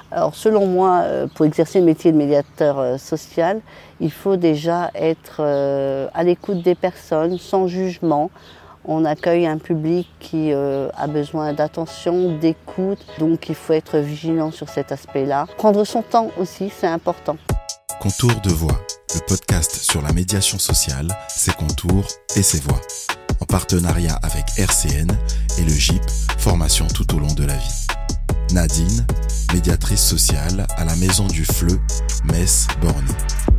Alors selon moi, pour exercer le métier de médiateur social, il faut déjà être à l'écoute des personnes, sans jugement. On accueille un public qui a besoin d'attention, d'écoute, donc il faut être vigilant sur cet aspect-là. Prendre son temps aussi, c'est important. Contours de voix, le podcast sur la médiation sociale, ses contours et ses voix. En partenariat avec RCN et le GIP, formation tout au long de la vie. Nadine, médiatrice sociale à la Maison du Fleu, Metz-Borny.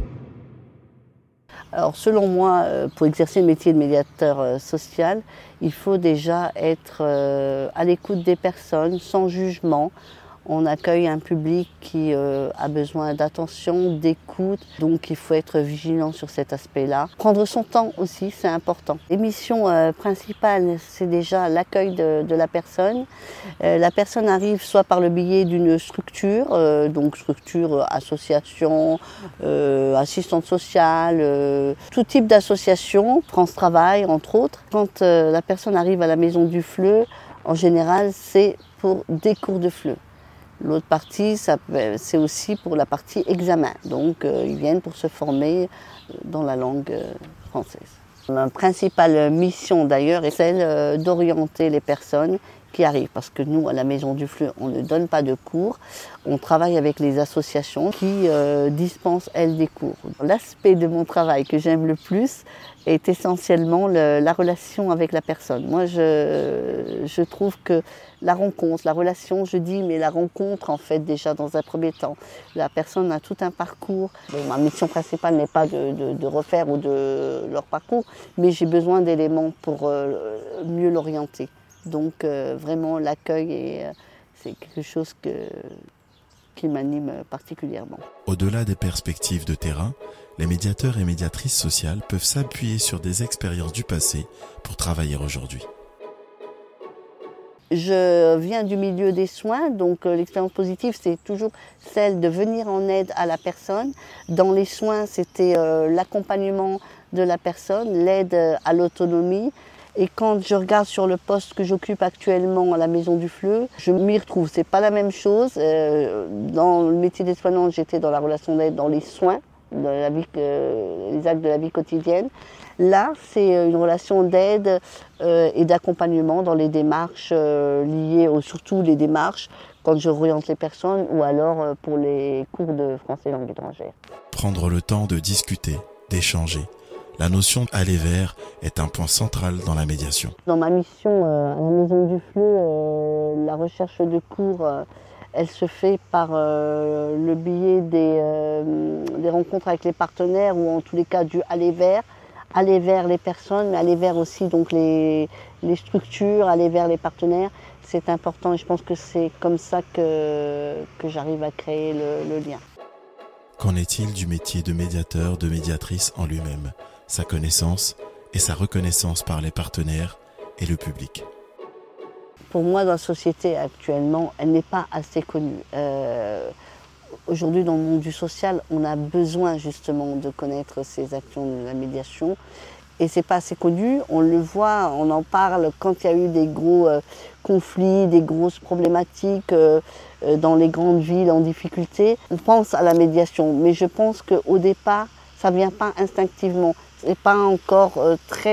Alors selon moi, pour exercer le métier de médiateur social, il faut déjà être à l'écoute des personnes, sans jugement. On accueille un public qui a besoin d'attention, d'écoute, donc il faut être vigilant sur cet aspect-là. Prendre son temps aussi, c'est important. L'émission principale, c'est déjà l'accueil de la personne. La personne arrive soit par le biais d'une structure, donc structure, association, assistante sociale, tout type d'association, France Travail entre autres. Quand la personne arrive à la Maison du Fleu, en général, c'est pour des cours de FLE. L'autre partie, c'est aussi pour la partie examen. Donc, ils viennent pour se former dans la langue française. Ma principale mission, d'ailleurs, est celle d'orienter les personnes qui arrivent. Parce que nous, à la Maison du Fleu, on ne donne pas de cours. On travaille avec les associations qui dispensent, elles, des cours. L'aspect de mon travail que j'aime le plus est essentiellement la relation avec la personne. Moi, je trouve que la rencontre, la relation, je dis, mais la rencontre, en fait, déjà dans un premier temps. La personne a tout un parcours. Bon, ma mission principale n'est pas de refaire ou de leur parcours, mais j'ai besoin d'éléments pour mieux l'orienter. Donc, vraiment, l'accueil, c'est quelque chose qui m'anime particulièrement. Au-delà des perspectives de terrain, les médiateurs et médiatrices sociales peuvent s'appuyer sur des expériences du passé pour travailler aujourd'hui. Je viens du milieu des soins, donc l'expérience positive, c'est toujours celle de venir en aide à la personne. Dans les soins, c'était l'accompagnement de la personne, l'aide à l'autonomie. Et quand je regarde sur le poste que j'occupe actuellement à la Maison du Fleu, je m'y retrouve. C'est pas la même chose. Dans le métier des soignants, j'étais dans la relation d'aide, dans les soins, dans les actes de la vie quotidienne. Là, c'est une relation d'aide et d'accompagnement dans les démarches liées, surtout les démarches quand je oriente les personnes ou alors pour les cours de français langue étrangère. Prendre le temps de discuter, d'échanger. La notion aller vers est un point central dans la médiation. Dans ma mission à la Maison du Fleu, la recherche de cours, elle se fait par le biais des rencontres avec les partenaires ou en tous les cas du aller vers les personnes, mais aller vers aussi donc les structures, aller vers les partenaires. C'est important et je pense que c'est comme ça que j'arrive à créer le lien. Qu'en est-il du métier de médiateur, de médiatrice en lui-même, sa connaissance et sa reconnaissance par les partenaires et le public? Pour moi, dans la société actuellement, elle n'est pas assez connue. Aujourd'hui, dans le monde du social, on a besoin justement de connaître ces actions de la médiation. Et c'est pas assez connu, on le voit, on en parle quand il y a eu des gros conflits, des grosses problématiques dans les grandes villes en difficulté. On pense à la médiation, mais je pense qu'au départ, ça ne vient pas instinctivement. C'est pas encore c'est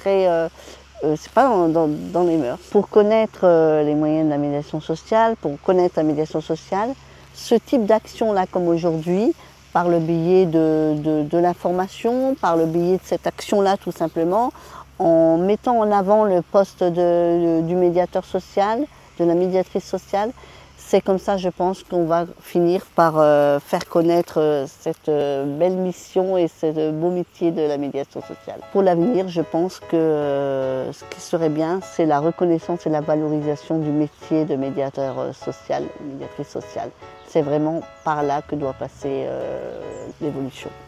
pas dans les mœurs. Pour connaître les moyens de la médiation sociale, pour connaître la médiation sociale, ce type d'action-là, comme aujourd'hui, par le biais de l'information, par le biais de cette action-là tout simplement, en mettant en avant le poste du médiateur social, de la médiatrice sociale, c'est comme ça, je pense, qu'on va finir par faire connaître cette belle mission et ce beau métier de la médiation sociale. Pour l'avenir, je pense que ce qui serait bien, c'est la reconnaissance et la valorisation du métier de médiateur social, médiatrice sociale. C'est vraiment par là que doit passer l'évolution.